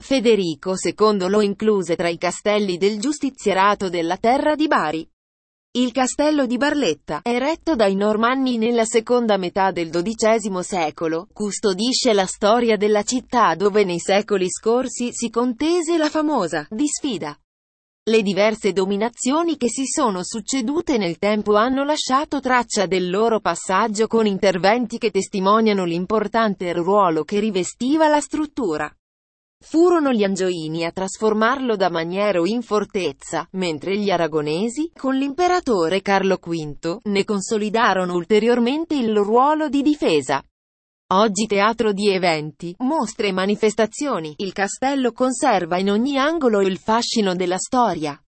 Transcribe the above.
Federico II lo incluse tra i castelli del giustizierato della terra di Bari. Il castello di Barletta, eretto dai Normanni nella seconda metà del XII secolo, custodisce la storia della città dove nei secoli scorsi si contese la famosa disfida. Le diverse dominazioni che si sono succedute nel tempo hanno lasciato traccia del loro passaggio con interventi che testimoniano l'importante ruolo che rivestiva la struttura. Furono gli Angioini a trasformarlo da maniero in fortezza, mentre gli Aragonesi, con l'imperatore Carlo V, ne consolidarono ulteriormente il ruolo di difesa. Oggi teatro di eventi, mostre e manifestazioni, il castello conserva in ogni angolo il fascino della storia.